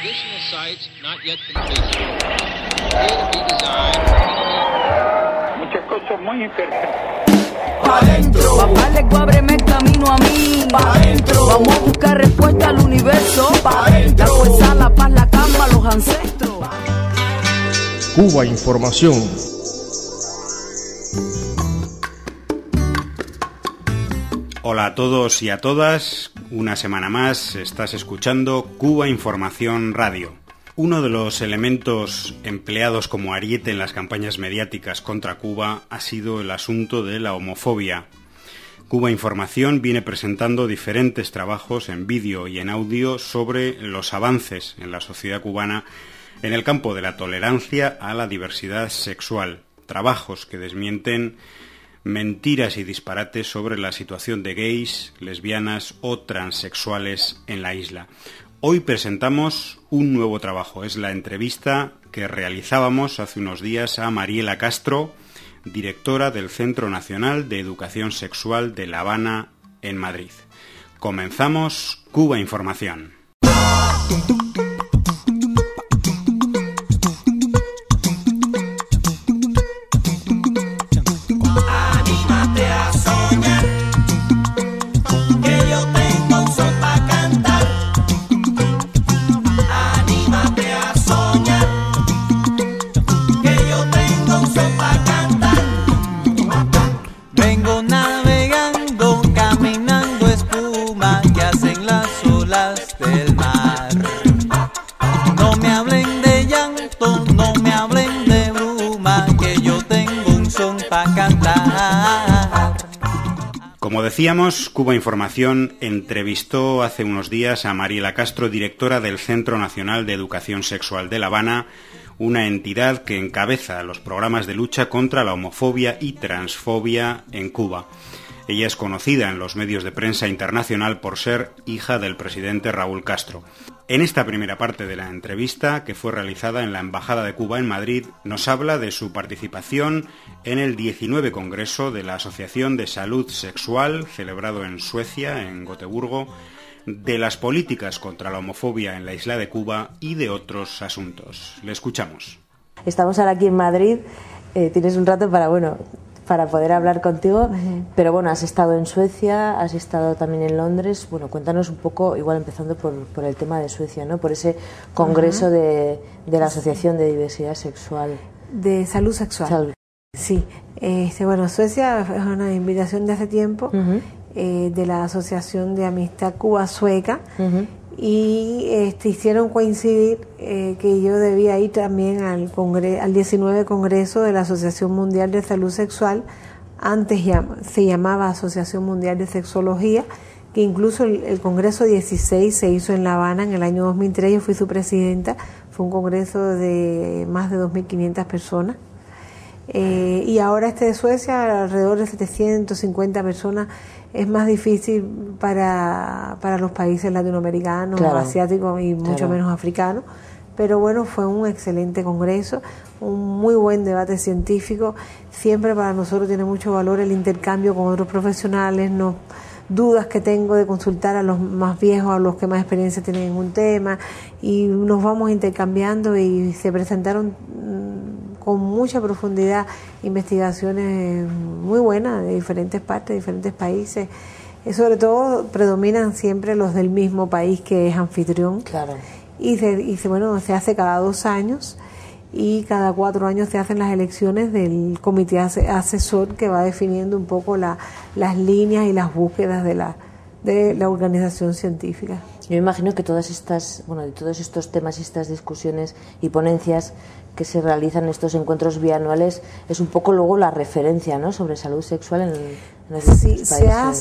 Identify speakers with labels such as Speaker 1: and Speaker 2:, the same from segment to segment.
Speaker 1: additional sites not yet completed. Appear to be designed.
Speaker 2: Muchas cosas muy interesantes.
Speaker 3: Pa' dentro.
Speaker 4: Papá, le ábreme el camino a mí.
Speaker 3: Pa' dentro.
Speaker 4: Vamos a buscar respuesta al universo.
Speaker 3: Pa' dentro.
Speaker 4: La fuerza, la paz, la calma, los ancestros.
Speaker 5: Cuba Información.
Speaker 6: Hola a todos y a todas, una semana más estás escuchando Cuba Información Radio. Uno de los elementos empleados como ariete en las campañas mediáticas contra Cuba ha sido el asunto de la homofobia. Cuba Información viene presentando diferentes trabajos en vídeo y en audio sobre los avances en la sociedad cubana en el campo de la tolerancia a la diversidad sexual. Trabajos que desmienten mentiras y disparates sobre la situación de gays, lesbianas o transexuales en la isla. Hoy presentamos un nuevo trabajo. Es la entrevista que realizábamos hace unos días a Mariela Castro, directora del Centro Nacional de Educación Sexual de La Habana, en Madrid. Comenzamos Cuba Información. Como decíamos, Cuba Información entrevistó hace unos días a Mariela Castro, directora del Centro Nacional de Educación Sexual de La Habana, una entidad que encabeza los programas de lucha contra la homofobia y transfobia en Cuba. Ella es conocida en los medios de prensa internacional por ser hija del presidente Raúl Castro. En esta primera parte de la entrevista, que fue realizada en la Embajada de Cuba en Madrid, nos habla de su participación en el 19 Congreso de la Asociación de Salud Sexual, celebrado en Suecia, en Gotemburgo, de las políticas contra la homofobia en la isla de Cuba y de otros asuntos. Le escuchamos.
Speaker 7: Estamos ahora aquí en Madrid, tienes un rato para poder hablar contigo, pero bueno, has estado en Suecia, has estado también en Londres. Bueno, cuéntanos un poco, igual empezando por el tema de Suecia, ¿no? Por ese congreso de la Asociación de Diversidad Sexual.
Speaker 8: De Salud Sexual. Sí, Suecia es una invitación de hace tiempo de la Asociación de Amistad Cuba-Sueca y hicieron coincidir que yo debía ir también al 19 Congreso de la Asociación Mundial de Salud Sexual. Antes se llamaba Asociación Mundial de Sexología, que incluso el Congreso 16 se hizo en La Habana en el año 2003, yo fui su presidenta. Fue un congreso de más de 2.500 personas. Y ahora este de Suecia, alrededor de 750 personas. Es más difícil para los países latinoamericanos, claro, asiáticos y mucho menos africanos, pero bueno, fue un excelente congreso, un muy buen debate científico. Siempre para nosotros tiene mucho valor el intercambio con otros profesionales, dudas que tengo de consultar a los más viejos, a los que más experiencia tienen en un tema, y nos vamos intercambiando, y se presentaron con mucha profundidad investigaciones muy buenas de diferentes partes, de diferentes países. Sobre todo predominan siempre los del mismo país que es anfitrión. Claro. Y se hace cada 2 años, y cada 4 años se hacen las elecciones del comité asesor, que va definiendo un poco las líneas y las búsquedas de la organización científica.
Speaker 7: Yo imagino que todos estos temas y estas discusiones y ponencias que se realizan en estos encuentros bianuales es un poco luego la referencia, ¿no?, sobre salud sexual en estos países.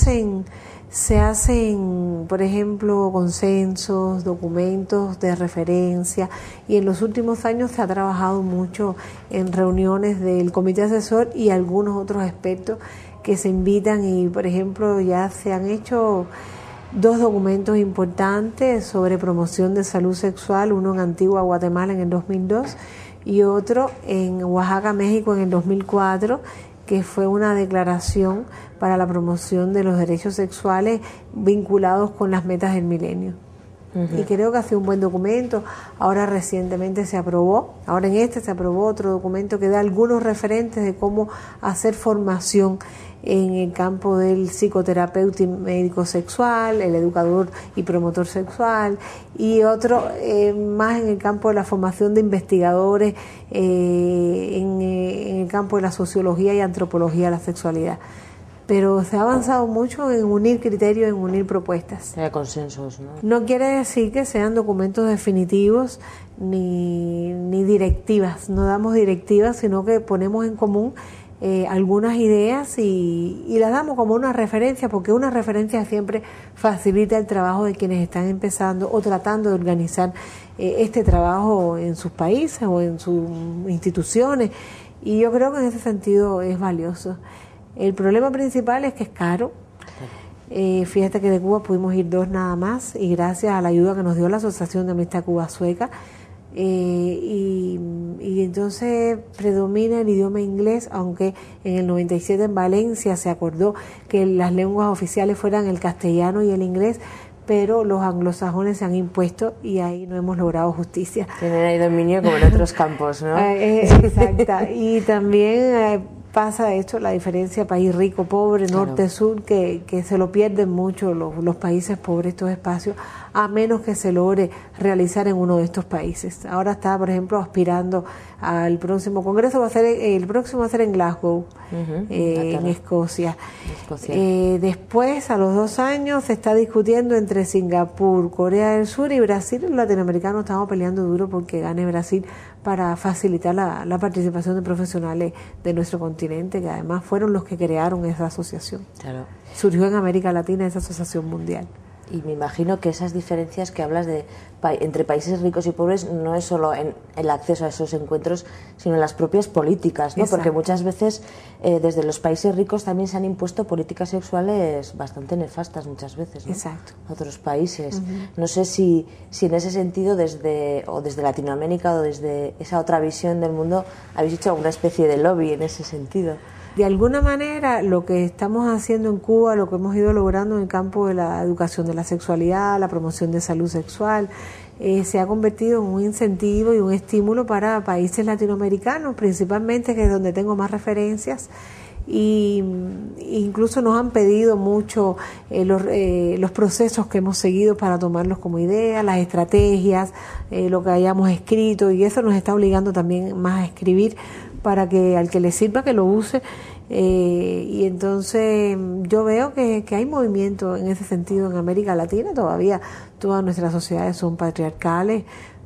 Speaker 8: Se hacen, por ejemplo, consensos, documentos de referencia, y en los últimos años se ha trabajado mucho en reuniones del comité asesor y algunos otros expertos que se invitan, y por ejemplo ya se han hecho 2 documentos importantes sobre promoción de salud sexual, uno en Antigua, Guatemala, en el 2002, y otro en Oaxaca, México, en el 2004, que fue una declaración para la promoción de los derechos sexuales vinculados con las metas del milenio. Y creo que ha sido un buen documento. Ahora recientemente se aprobó, ahora en se aprobó otro documento que da algunos referentes de cómo hacer formación en el campo del psicoterapeuta y médico sexual, el educador y promotor sexual, y otro más en el campo de la formación de investigadores en el campo de la sociología y antropología de la sexualidad. Pero se ha avanzado mucho en unir criterios, en unir propuestas.
Speaker 7: Hay consensos, ¿no?
Speaker 8: No quiere decir que sean documentos definitivos ni directivas. No damos directivas, sino que ponemos en común algunas ideas y las damos como una referencia, porque una referencia siempre facilita el trabajo de quienes están empezando o tratando de organizar este trabajo en sus países o en sus instituciones. Y yo creo que en ese sentido es valioso. El problema principal es que es caro. Fíjate que de Cuba pudimos ir 2 nada más, y gracias a la ayuda que nos dio la Asociación de Amistad Cuba-Sueca, y entonces predomina el idioma inglés, aunque en el 97 en Valencia se acordó que las lenguas oficiales fueran el castellano y el inglés, pero los anglosajones se han impuesto y ahí no hemos logrado justicia.
Speaker 7: Tienen ahí dominio como en otros campos, ¿no?
Speaker 8: Exacta. Y también pasa esto, la diferencia país rico, pobre, norte, sur, que se lo pierden mucho los países pobres estos espacios, a menos que se logre realizar en uno de estos países. Ahora está, por ejemplo, aspirando al próximo congreso, el próximo va a ser en Glasgow, en Escocia. Después, a los 2 años, se está discutiendo entre Singapur, Corea del Sur y Brasil. Los latinoamericanos estamos peleando duro porque gane Brasil para facilitar la participación de profesionales de nuestro continente, que además fueron los que crearon esa asociación.
Speaker 7: Claro.
Speaker 8: Surgió en América Latina esa asociación mundial.
Speaker 7: Y me imagino que esas diferencias que hablas de entre países ricos y pobres no es solo en el acceso a esos encuentros, sino en las propias políticas, ¿no? Porque muchas veces desde los países ricos también se han impuesto políticas sexuales bastante nefastas muchas veces, ¿no?
Speaker 8: Exacto.
Speaker 7: A otros países. No sé si en ese sentido desde Latinoamérica o desde esa otra visión del mundo habéis hecho alguna especie de lobby en ese sentido.
Speaker 8: De alguna manera, lo que estamos haciendo en Cuba, lo que hemos ido logrando en el campo de la educación de la sexualidad, la promoción de salud sexual, se ha convertido en un incentivo y un estímulo para países latinoamericanos, principalmente, que es donde tengo más referencias. Y incluso nos han pedido mucho los procesos que hemos seguido para tomarlos como idea, las estrategias, lo que hayamos escrito, y eso nos está obligando también más a escribir para que al que le sirva que lo use, y entonces yo veo que hay movimiento en ese sentido en América Latina. Todavía todas nuestras sociedades son patriarcales,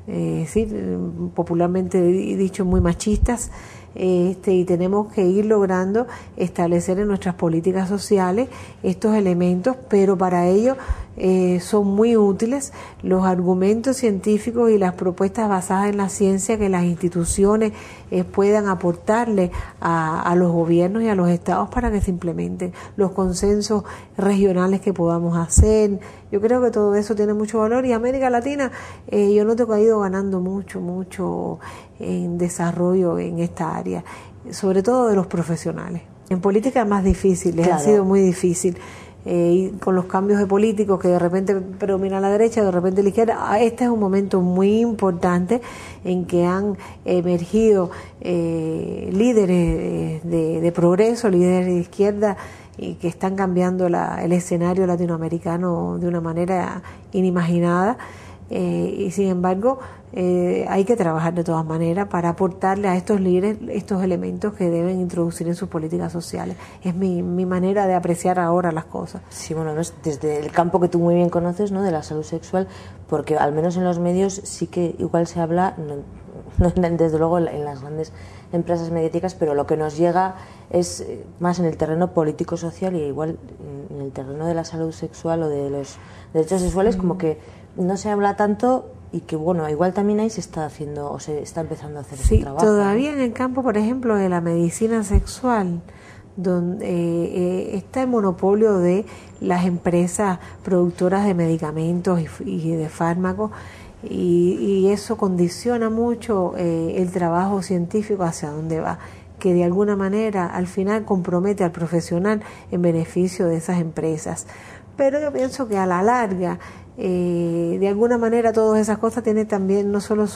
Speaker 8: popularmente dicho muy machistas, y tenemos que ir logrando establecer en nuestras políticas sociales estos elementos, pero para ello son muy útiles los argumentos científicos y las propuestas basadas en la ciencia que las instituciones puedan aportarle a los gobiernos y a los estados para que se implementen, los consensos regionales que podamos hacer. Yo creo que todo eso tiene mucho valor, y América Latina yo noto que ha ido ganando mucho en desarrollo en esta área, sobre todo de los profesionales. En política es más difícil, les ha sido muy difícil. Y con los cambios de políticos que de repente predomina la derecha, de repente la izquierda, este es un momento muy importante en que han emergido líderes de progreso, líderes de izquierda, y que están cambiando el escenario latinoamericano de una manera inimaginada. Y sin embargo hay que trabajar de todas maneras para aportarle a estos líderes estos elementos que deben introducir en sus políticas sociales. Es mi manera de apreciar ahora las cosas.
Speaker 7: Sí, bueno, desde el campo que tú muy bien conoces, ¿no?, de la salud sexual, porque al menos en los medios sí que igual se habla, no desde luego en las grandes empresas mediáticas, pero lo que nos llega es más en el terreno político-social, y igual en el terreno de la salud sexual o de los derechos sexuales como que no se habla tanto, y que bueno, igual también ahí se está haciendo o se está empezando a hacer ese trabajo.
Speaker 8: Todavía en el campo, por ejemplo, de la medicina sexual, donde está el monopolio de las empresas productoras de medicamentos y de fármacos, y eso condiciona mucho el trabajo científico hacia dónde va, que de alguna manera al final compromete al profesional en beneficio de esas empresas. Pero yo pienso que a la larga De alguna manera todas esas cosas tienen también no solo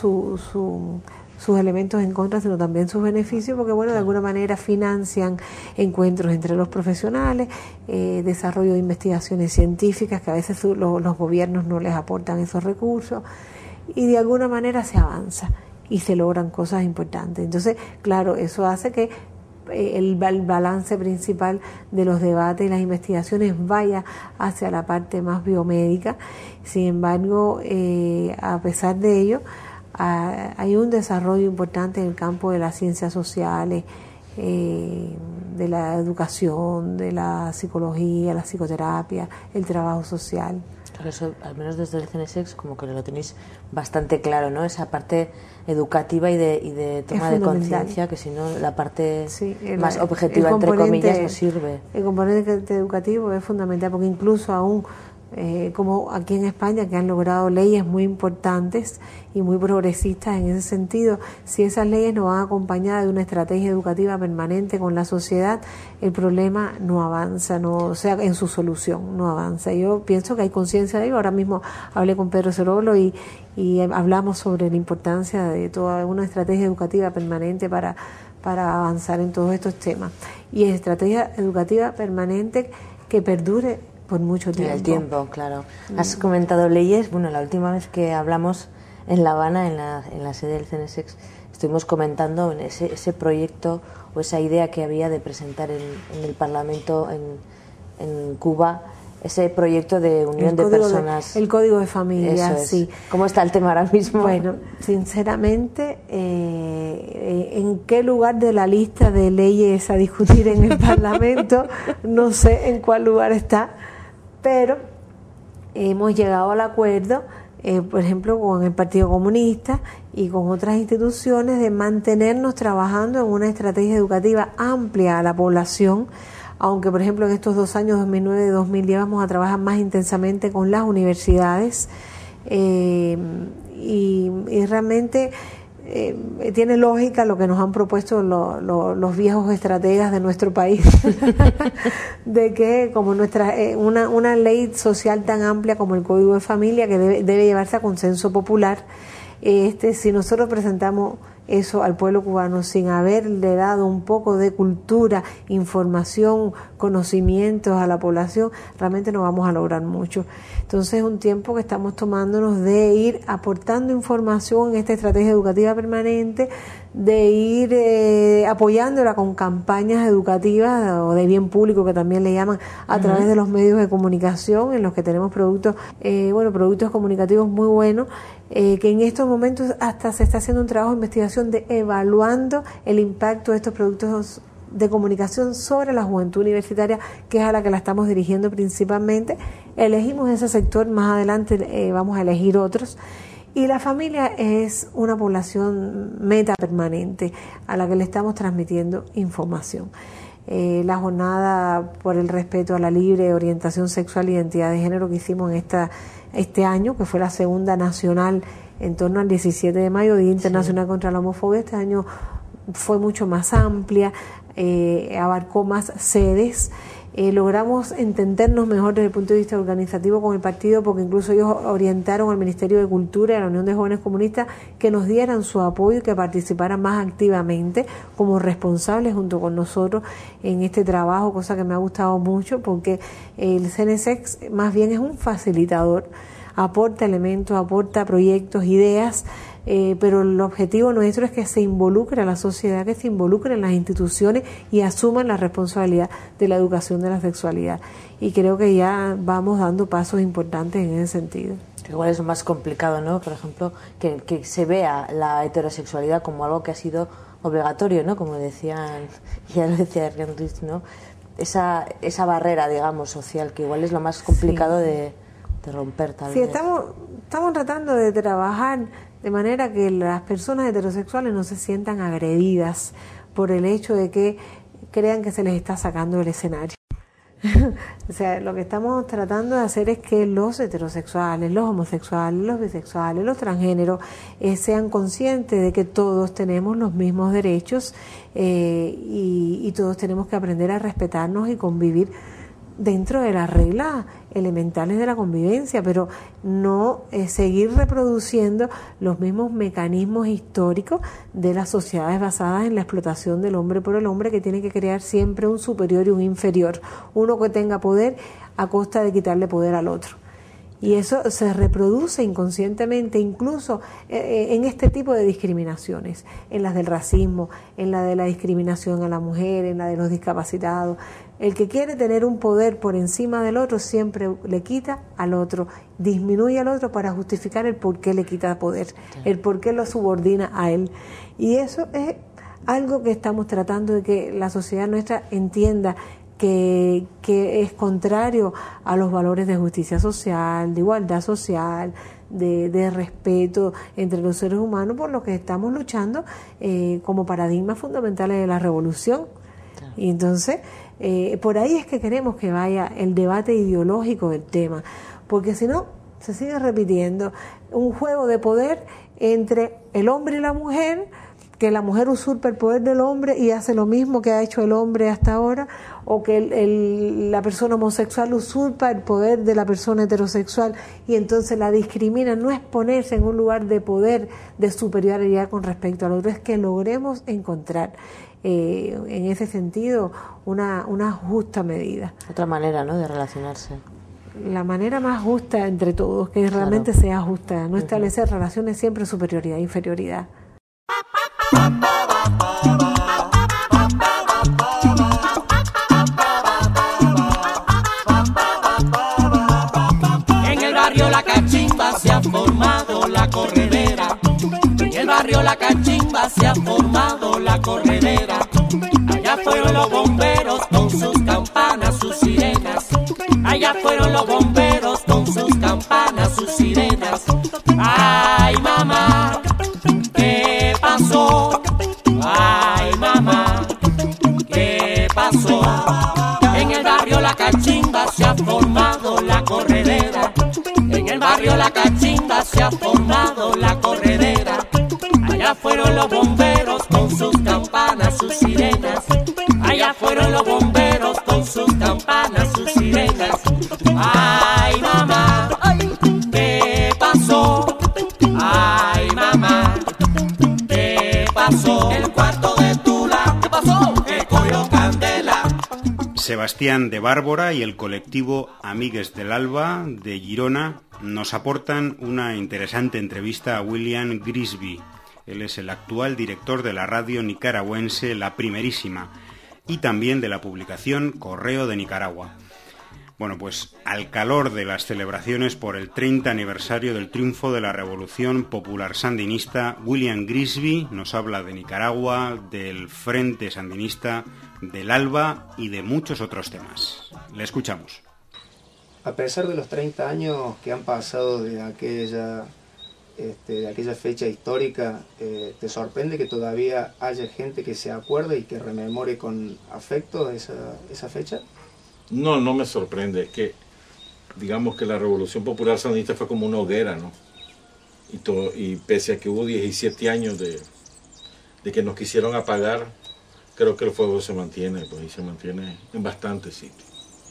Speaker 8: sus elementos en contra, sino también sus beneficios, porque bueno, de alguna manera financian encuentros entre los profesionales, desarrollo de investigaciones científicas que a veces los gobiernos no les aportan esos recursos, y de alguna manera se avanza y se logran cosas importantes. Entonces, claro, eso hace que el balance principal de los debates y las investigaciones vaya hacia la parte más biomédica. Sin embargo, a pesar de ello, hay un desarrollo importante en el campo de las ciencias sociales, de la educación, de la psicología, la psicoterapia, el trabajo social.
Speaker 7: Claro, eso, al menos desde el CNSEX, como que lo tenéis bastante claro, ¿no? Esa parte educativa y de toma de conciencia, que si no, la parte más objetiva, entre comillas, no sirve.
Speaker 8: El componente educativo es fundamental, porque incluso aún, como aquí en España, que han logrado leyes muy importantes y muy progresistas en ese sentido, si esas leyes no van acompañadas de una estrategia educativa permanente con la sociedad, el problema no avanza, o sea, en su solución no avanza. Yo pienso que hay conciencia de ello. Ahora mismo hablé con Pedro Cerolo y hablamos sobre la importancia de toda una estrategia educativa permanente para avanzar en todos estos temas. Y estrategia educativa permanente que perdure por mucho tiempo.
Speaker 7: El tiempo, claro. Has comentado leyes. Bueno, la última vez que hablamos en La Habana, en la sede del CNSEX, estuvimos comentando ese proyecto o esa idea que había de presentar en el Parlamento en Cuba, ese proyecto de unión de personas.
Speaker 8: El código de familia, sí.
Speaker 7: ¿Cómo está el tema ahora mismo?
Speaker 8: Bueno, sinceramente, ¿en qué lugar de la lista de leyes a discutir en el Parlamento? No sé en cuál lugar está, pero hemos llegado al acuerdo, por ejemplo, con el Partido Comunista y con otras instituciones, de mantenernos trabajando en una estrategia educativa amplia a la población, aunque por ejemplo en estos 2 años, 2009 y 2010, vamos a trabajar más intensamente con las universidades, y realmente tiene lógica lo que nos han propuesto los viejos estrategas de nuestro país, de que como una ley social tan amplia como el Código de Familia, que debe llevarse a consenso popular, si nosotros presentamos eso al pueblo cubano sin haberle dado un poco de cultura, información, conocimientos a la población, realmente no vamos a lograr mucho. Entonces es un tiempo que estamos tomándonos de ir aportando información en esta estrategia educativa permanente, de ir apoyándola con campañas educativas o de bien público, que también le llaman, a través de los medios de comunicación, en los que tenemos productos comunicativos muy buenos, que en estos momentos hasta se está haciendo un trabajo de investigación de evaluando el impacto de estos productos de comunicación sobre la juventud universitaria, que es a la que la estamos dirigiendo principalmente. Elegimos ese sector, más adelante vamos a elegir otros. Y la familia es una población meta permanente a la que le estamos transmitiendo información. La jornada por el respeto a la libre orientación sexual e identidad de género que hicimos en este año, que fue la segunda nacional en torno al 17 de mayo, Día Internacional contra la Homofobia, este año fue mucho más amplia, abarcó más sedes. Logramos entendernos mejor desde el punto de vista organizativo con el partido, porque incluso ellos orientaron al Ministerio de Cultura y a la Unión de Jóvenes Comunistas que nos dieran su apoyo y que participaran más activamente como responsables junto con nosotros en este trabajo, cosa que me ha gustado mucho, porque el CNSEX más bien es un facilitador, aporta elementos, aporta proyectos, ideas, pero el objetivo nuestro es que se involucre a la sociedad, que se involucre en las instituciones y asuman la responsabilidad de la educación de la sexualidad. Y creo que ya vamos dando pasos importantes en ese sentido.
Speaker 7: Igual es más complicado, ¿no? Por ejemplo, que se vea la heterosexualidad como algo que ha sido obligatorio, ¿no? Como decían, ya lo decía Riandrich, ¿no? Esa barrera, digamos, social, que igual es lo más complicado de romper, tal vez.
Speaker 8: Sí, estamos tratando de trabajar de manera que las personas heterosexuales no se sientan agredidas por el hecho de que crean que se les está sacando del escenario. O sea, lo que estamos tratando de hacer es que los heterosexuales, los homosexuales, los bisexuales, los transgéneros sean conscientes de que todos tenemos los mismos derechos, y todos tenemos que aprender a respetarnos y convivir dentro de las reglas elementales de la convivencia, pero no seguir reproduciendo los mismos mecanismos históricos de las sociedades basadas en la explotación del hombre por el hombre, que tiene que crear siempre un superior y un inferior, uno que tenga poder a costa de quitarle poder al otro. Y eso se reproduce inconscientemente, incluso en este tipo de discriminaciones, en las del racismo, en la de la discriminación a la mujer, en la de los discapacitados. El que quiere tener un poder por encima del otro siempre le quita al otro, disminuye al otro para justificar el por qué le quita poder, el por qué lo subordina a él. Y eso es algo que estamos tratando de que la sociedad nuestra entienda, que es contrario a los valores de justicia social, de igualdad social, de respeto entre los seres humanos, por lo que estamos luchando como paradigmas fundamentales de la revolución. Y entonces, por ahí es que queremos que vaya el debate ideológico del tema, porque si no, se sigue repitiendo un juego de poder entre el hombre y la mujer, que la mujer usurpa el poder del hombre y hace lo mismo que ha hecho el hombre hasta ahora, o que la persona homosexual usurpa el poder de la persona heterosexual y entonces la discrimina. No es ponerse en un lugar de poder, de superioridad con respecto al otro, es que logremos encontrar en ese sentido una justa medida.
Speaker 7: Otra manera, ¿no?, de relacionarse.
Speaker 8: La manera más justa entre todos, que realmente sea justa, no establecer relaciones siempre superioridad e inferioridad.
Speaker 3: En el barrio La Cachimba se ha formado la corredera. En el barrio La Cachimba se ha formado la corredera. Allá fueron los bomberos con sus campanas, sus sirenas. Allá fueron los bomberos con sus campanas, sus sirenas. Ay, mamá, ¿qué pasó? Ay, mamá, ¿qué pasó? En el barrio La Cachimba se ha formado la corredera. En el barrio La Cachimba se ha formado la corredera. Allá fueron los bomberos con sus campanas, sus sirenas. Allá fueron los bomberos con sus campanas, sus sirenas. Ay, mamá, ¿qué pasó? Ay, mamá, ¿qué pasó? El cuarto de Tula, ¿qué pasó? Que cogió candela.
Speaker 6: Sebastián de Bárbara y el colectivo Amigues del Alba de Girona nos aportan una interesante entrevista a William Grisby. Él es el actual director de la radio nicaragüense La Primerísima y también de la publicación Correo de Nicaragua. Bueno, pues al calor de las celebraciones por el 30 aniversario del triunfo de la Revolución Popular Sandinista, William Grisby nos habla de Nicaragua, del Frente Sandinista, del ALBA y de muchos otros temas. Le escuchamos.
Speaker 9: A pesar de los 30 años que han pasado de aquella fecha histórica, ¿te sorprende que todavía haya gente que se acuerde y que rememore con afecto esa fecha?
Speaker 10: No, no me sorprende. Es que, digamos que la Revolución Popular Sandinista fue como una hoguera, ¿no? Y pese a que hubo 17 años de que nos quisieron apagar, creo que el fuego se mantiene, pues, y se mantiene en bastantes sitios.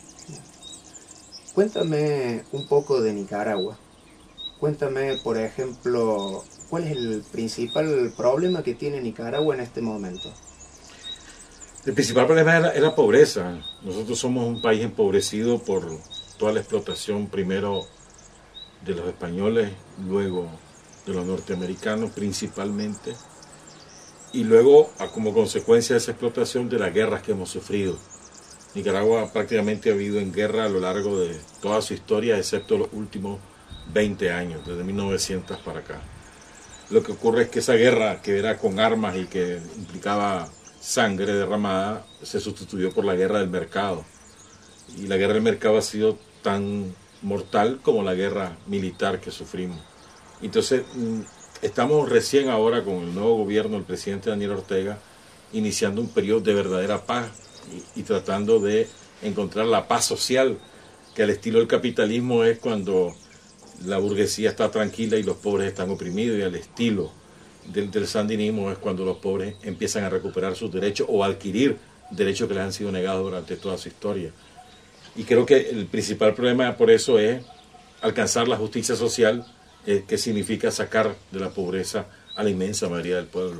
Speaker 9: Cuéntame un poco de Nicaragua. Cuéntame, por ejemplo, ¿cuál es el principal problema que tiene Nicaragua en este momento?
Speaker 10: El principal problema es la pobreza. Nosotros somos un país empobrecido por toda la explotación, primero de los españoles, luego de los norteamericanos principalmente, y luego, como consecuencia de esa explotación, de las guerras que hemos sufrido. Nicaragua prácticamente ha vivido en guerra a lo largo de toda su historia, excepto los últimos 20 años, desde 1900 para acá. Lo que ocurre es que esa guerra, que era con armas y que implicaba sangre derramada, se sustituyó por la guerra del mercado. Y la guerra del mercado ha sido tan mortal como la guerra militar que sufrimos. Entonces, estamos recién ahora con el nuevo gobierno del presidente Daniel Ortega, iniciando un periodo de verdadera paz y tratando de encontrar la paz social, que al estilo del capitalismo es cuando la burguesía está tranquila y los pobres están oprimidos, y al estilo del sandinismo es cuando los pobres empiezan a recuperar sus derechos o a adquirir derechos que les han sido negados durante toda su historia. Y creo que el principal problema por eso es alcanzar la justicia social, que significa sacar de la pobreza a la inmensa mayoría del pueblo.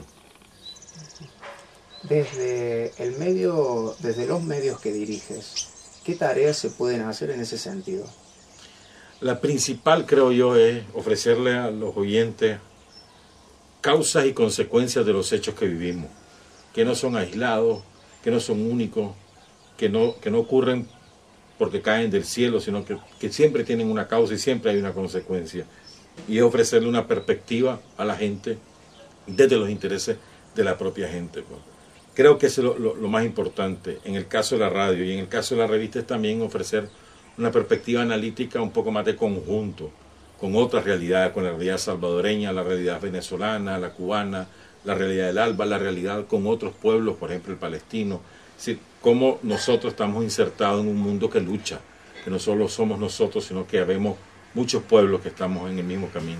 Speaker 9: Desde los medios que diriges, ¿qué tareas se pueden hacer en ese sentido?
Speaker 10: La principal, creo yo, es ofrecerle a los oyentes causas y consecuencias de los hechos que vivimos, que no son aislados, que no son únicos, que no ocurren porque caen del cielo, sino que siempre tienen una causa y siempre hay una consecuencia. Y es ofrecerle una perspectiva a la gente desde los intereses de la propia gente, pues. Creo que eso es lo más importante en el caso de la radio, y en el caso de la revista es también ofrecer una perspectiva analítica un poco más de conjunto, con otras realidades, con la realidad salvadoreña, la realidad venezolana, la cubana, la realidad del ALBA, la realidad con otros pueblos, por ejemplo el palestino. Es decir, cómo nosotros estamos insertados en un mundo que lucha, que no solo somos nosotros, sino que habemos muchos pueblos que estamos en el mismo camino.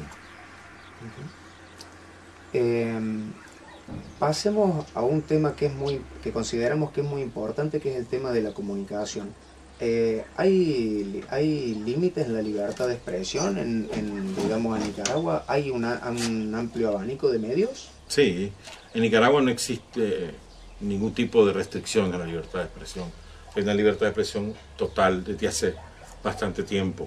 Speaker 9: Pasemos a un tema que consideramos que es muy importante, que es el tema de la comunicación. ¿Hay límites en la libertad de expresión digamos, en Nicaragua? ¿Hay un amplio abanico de medios?
Speaker 10: Sí, en Nicaragua no existe ningún tipo de restricción a la libertad de expresión. Hay una libertad de expresión total desde hace bastante tiempo.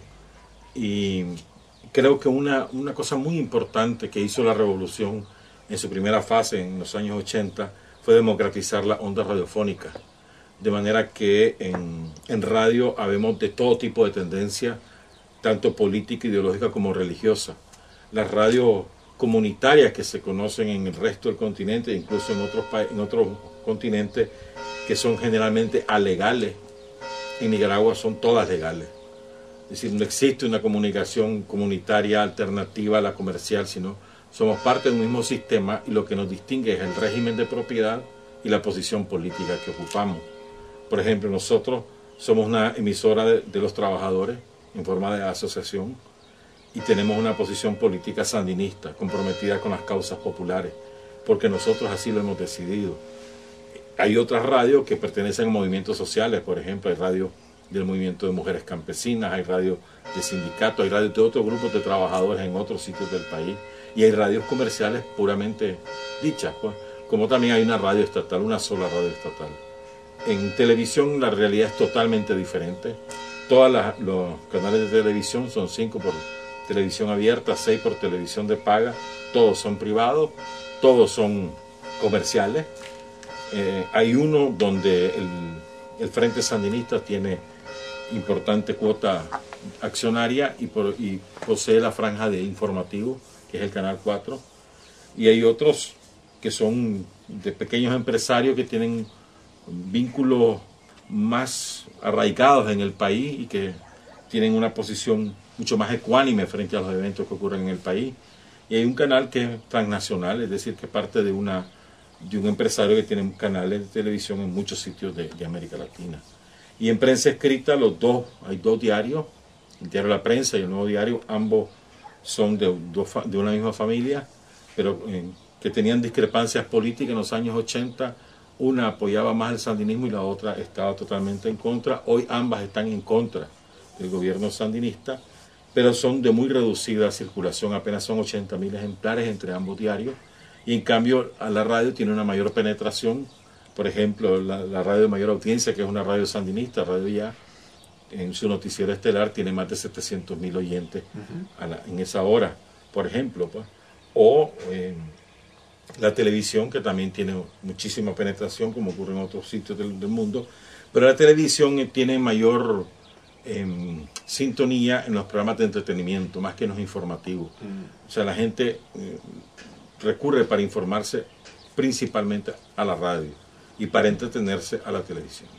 Speaker 10: Y creo que una cosa muy importante que hizo la revolución en su primera fase, en los años 80, fue democratizar la onda radiofónica. De manera que en radio habemos de todo tipo de tendencia, tanto política, ideológica como religiosa. Las radios comunitarias que se conocen en el resto del continente, incluso en otros continentes, que son generalmente alegales, en Nicaragua son todas legales. Es decir, no existe una comunicación comunitaria alternativa a la comercial, sino somos parte del mismo sistema, y lo que nos distingue es el régimen de propiedad y la posición política que ocupamos. Por ejemplo, nosotros somos una emisora de los trabajadores en forma de asociación, y tenemos una posición política sandinista, comprometida con las causas populares, porque nosotros así lo hemos decidido. Hay otras radios que pertenecen a movimientos sociales, por ejemplo, hay radio del movimiento de mujeres campesinas, hay radio de sindicatos, hay radio de otros grupos de trabajadores en otros sitios del país, y hay radios comerciales puramente dichas, pues, como también hay una radio estatal, una sola radio estatal. En televisión la realidad es totalmente diferente. Todos los canales de televisión son 5 por televisión abierta, 6 por televisión de paga, todos son privados, todos son comerciales. Hay uno donde el Frente Sandinista tiene importante cuota accionaria y posee la franja de informativo, que es el Canal 4, y hay otros que son de pequeños empresarios que tienen vínculos más arraigados en el país y que tienen una posición mucho más ecuánime frente a los eventos que ocurren en el país. Y hay un canal que es transnacional, es decir, que parte de un empresario que tiene canales de televisión en muchos sitios de América Latina. Y en prensa escrita hay dos diarios, el diario La Prensa y el Nuevo Diario, ambos son de una misma familia, pero que tenían discrepancias políticas en los años 80. Una apoyaba más el sandinismo y la otra estaba totalmente en contra. Hoy ambas están en contra del gobierno sandinista, pero son de muy reducida circulación, apenas son 80.000 ejemplares entre ambos diarios, y en cambio a la radio tiene una mayor penetración. Por ejemplo, la radio de mayor audiencia, que es una radio sandinista, Radio Ya, en su noticiero estelar tiene más de 700.000 oyentes en esa hora, por ejemplo, pues. O la televisión, que también tiene muchísima penetración, como ocurre en otros sitios del mundo, pero la televisión tiene mayor sintonía en los programas de entretenimiento, más que en los informativos. O sea, la gente recurre para informarse principalmente a la radio y para entretenerse a la televisión.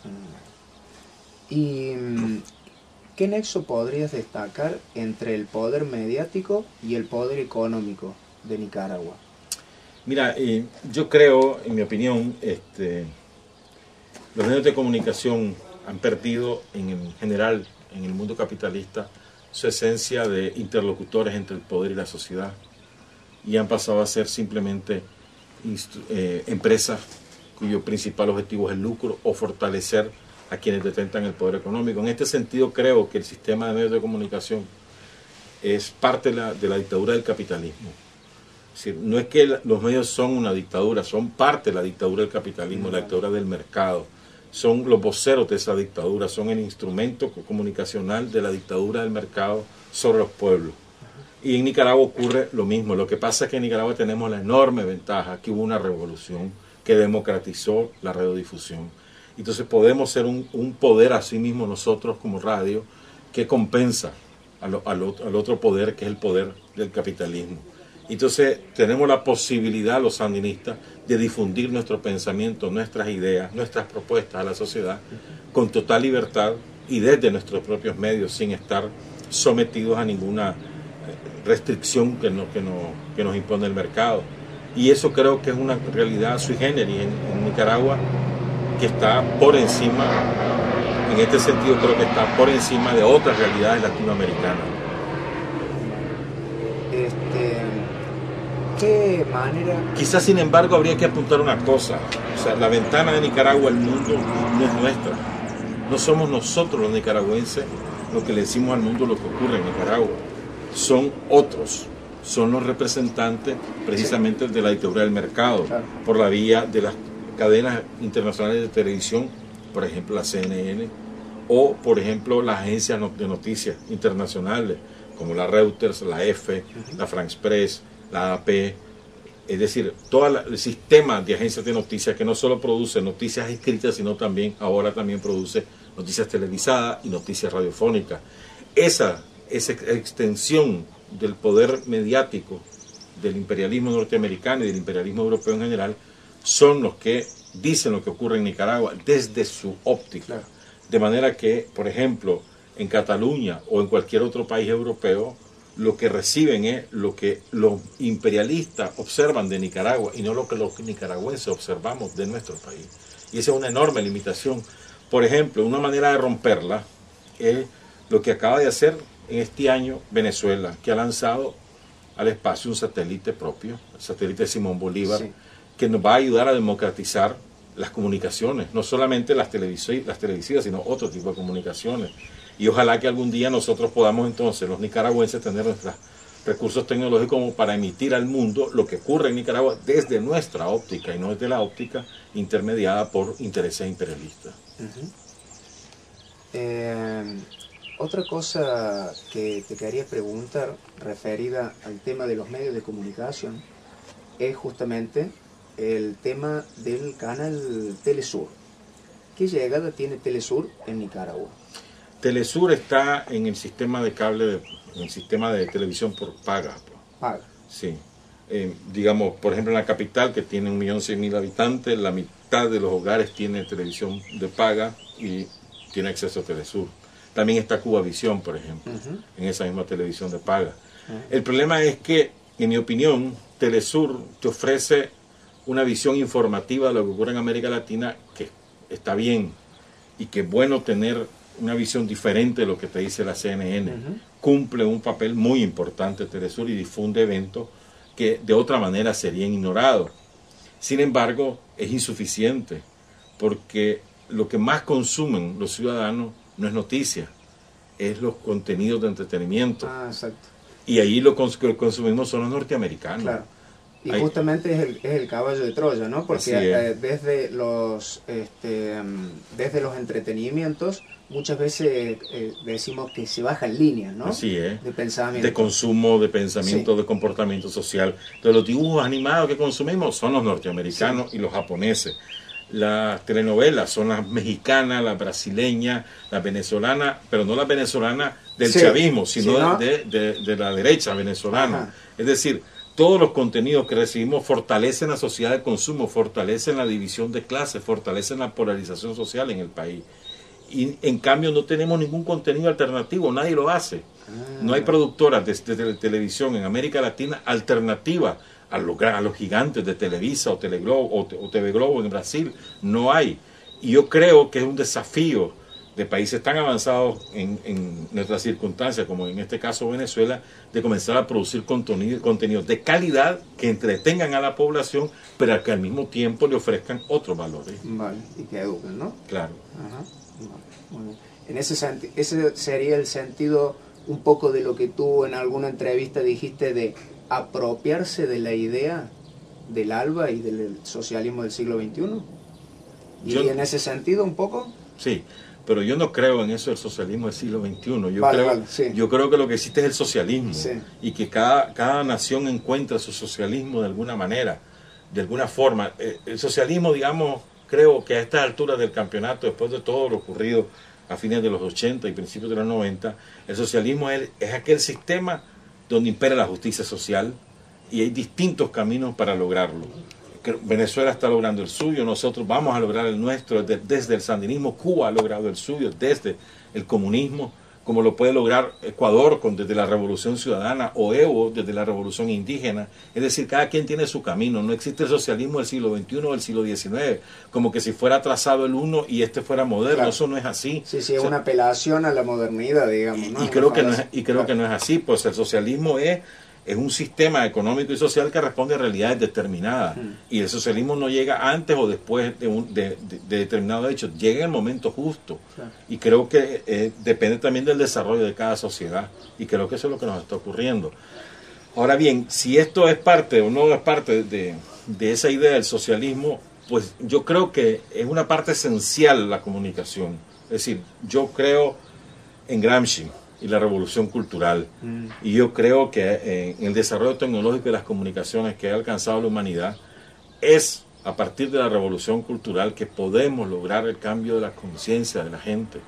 Speaker 9: ¿Y qué nexo podrías destacar entre el poder mediático y el poder económico de Nicaragua?
Speaker 10: Mira, yo creo, en mi opinión, los medios de comunicación han perdido en general en el mundo capitalista su esencia de interlocutores entre el poder y la sociedad, y han pasado a ser simplemente empresas cuyo principal objetivo es el lucro o fortalecer a quienes detentan el poder económico. En este sentido creo que el sistema de medios de comunicación es parte de la dictadura del capitalismo. Es decir, no es que los medios son una dictadura, son parte de la dictadura del capitalismo, la dictadura del mercado. Son los voceros de esa dictadura, son el instrumento comunicacional de la dictadura del mercado sobre los pueblos. Y en Nicaragua ocurre lo mismo. Lo que pasa es que en Nicaragua tenemos la enorme ventaja que hubo una revolución que democratizó la radiodifusión. Entonces podemos ser un poder a sí mismo nosotros como radio que compensa al otro poder, que es el poder del capitalismo. Entonces tenemos la posibilidad, los sandinistas, de difundir nuestro pensamiento, nuestras ideas, nuestras propuestas a la sociedad con total libertad y desde nuestros propios medios, sin estar sometidos a ninguna restricción que nos impone el mercado. Y eso creo que es una realidad sui generis en Nicaragua, que está por encima, en este sentido creo que está por encima de otras realidades latinoamericanas.
Speaker 9: ¿Qué manera?
Speaker 10: Quizás, sin embargo, habría que apuntar una cosa. O sea, la ventana de Nicaragua al mundo no es nuestra. No somos nosotros los nicaragüenses los que le decimos al mundo lo que ocurre en Nicaragua. Son otros. Son los representantes precisamente de la dictadura del mercado, por la vía de las cadenas internacionales de televisión, por ejemplo la CNN, o por ejemplo las agencias de noticias internacionales, como la Reuters, la EFE, la France Press, la AP, es decir, todo el sistema de agencias de noticias que no solo produce noticias escritas, sino ahora también produce noticias televisadas y noticias radiofónicas. Esa extensión del poder mediático del imperialismo norteamericano y del imperialismo europeo en general son los que dicen lo que ocurre en Nicaragua desde su óptica. De manera que, por ejemplo, en Cataluña o en cualquier otro país europeo, lo que reciben es lo que los imperialistas observan de Nicaragua y no lo que los nicaragüenses observamos de nuestro país. Y esa es una enorme limitación. Por ejemplo, una manera de romperla es lo que acaba de hacer en este año Venezuela, que ha lanzado al espacio un satélite propio, el satélite Simón Bolívar, que nos va a ayudar a democratizar las comunicaciones, no solamente las televisivas, sino otro tipo de comunicaciones. Y ojalá que algún día nosotros podamos entonces, los nicaragüenses, tener nuestros recursos tecnológicos como para emitir al mundo lo que ocurre en Nicaragua desde nuestra óptica y no desde la óptica intermediada por intereses imperialistas.
Speaker 9: Otra cosa que te quería preguntar referida al tema de los medios de comunicación es justamente el tema del canal Telesur. ¿Qué llegada tiene Telesur en Nicaragua?
Speaker 10: Telesur está en el sistema de cable, en el sistema de televisión por paga.
Speaker 9: Paga.
Speaker 10: Sí. Digamos, por ejemplo, en la capital, que tiene 1.100.000 habitantes, la mitad de los hogares tiene televisión de paga y tiene acceso a Telesur. También está Cubavisión, por ejemplo, en esa misma televisión de paga. El problema es que, en mi opinión, Telesur te ofrece una visión informativa de lo que ocurre en América Latina, que está bien, y que es bueno tener una visión diferente de lo que te dice la CNN. Cumple un papel muy importante Telesur y difunde eventos que de otra manera serían ignorados. Sin embargo, es insuficiente, porque lo que más consumen los ciudadanos no es noticia, es los contenidos de entretenimiento.
Speaker 9: Exacto.
Speaker 10: Y ahí lo que consumimos son los norteamericanos.
Speaker 9: Claro. Y justamente es el caballo de Troya, ¿no? Porque desde los entretenimientos muchas veces decimos que se baja en línea, ¿no?
Speaker 10: Así es.
Speaker 9: De pensamiento.
Speaker 10: De consumo, de pensamiento, de comportamiento social. Entonces los dibujos animados que consumimos son los norteamericanos y los japoneses. Las telenovelas son las mexicanas, las brasileñas, las venezolanas, pero no las venezolanas del chavismo, sino de la derecha venezolana. Es decir, todos los contenidos que recibimos fortalecen la sociedad de consumo, fortalecen la división de clases, fortalecen la polarización social en el país. Y en cambio no tenemos ningún contenido alternativo, nadie lo hace. No hay productoras de televisión en América Latina alternativa a los gigantes de Televisa o Teleglobo o TV Globo en Brasil. No hay. Y yo creo que es un desafío de países tan avanzados en nuestras circunstancias, como en este caso Venezuela, de comenzar a producir contenidos de calidad que entretengan a la población, pero que al mismo tiempo le ofrezcan otros valores.
Speaker 9: Vale, y que eduquen, ¿no?
Speaker 10: Claro.
Speaker 9: Muy bien. Ese sería el sentido un poco de lo que tú en alguna entrevista dijiste de apropiarse de la idea del ALBA y del socialismo del siglo XXI. ¿Y en ese sentido un poco?
Speaker 10: Sí, pero yo no creo en eso del socialismo del siglo XXI. Yo creo que lo que existe es el socialismo, y que cada nación encuentra su socialismo de alguna manera, de alguna forma. El socialismo, digamos, creo que a estas alturas del campeonato, después de todo lo ocurrido a fines de los 80 y principios de los 90, el socialismo es aquel sistema donde impera la justicia social, y hay distintos caminos para lograrlo. Venezuela está logrando el suyo, nosotros vamos a lograr el nuestro desde el sandinismo. Cuba ha logrado el suyo desde el comunismo, como lo puede lograr Ecuador desde la Revolución Ciudadana, o Evo desde la Revolución Indígena. Es decir, cada quien tiene su camino. No existe el socialismo del siglo XXI o del siglo XIX, como que si fuera trazado el uno y este fuera moderno. Claro. Eso no es así.
Speaker 9: Sí, es una apelación a la modernidad, digamos, ¿no?
Speaker 10: Y creo que no es así, pues el socialismo es un sistema económico y social que responde a realidades determinadas, y el socialismo no llega antes o después de determinados hechos, llega en el momento justo. Claro. Y creo que depende también del desarrollo de cada sociedad, y creo que eso es lo que nos está ocurriendo. Ahora bien, si esto es parte o no es parte de esa idea del socialismo, pues yo creo que es una parte esencial la comunicación. Es decir, yo creo en Gramsci y la revolución cultural, y yo creo que en el desarrollo tecnológico de las comunicaciones que ha alcanzado la humanidad, es a partir de la revolución cultural que podemos lograr el cambio de la conciencia de la gente,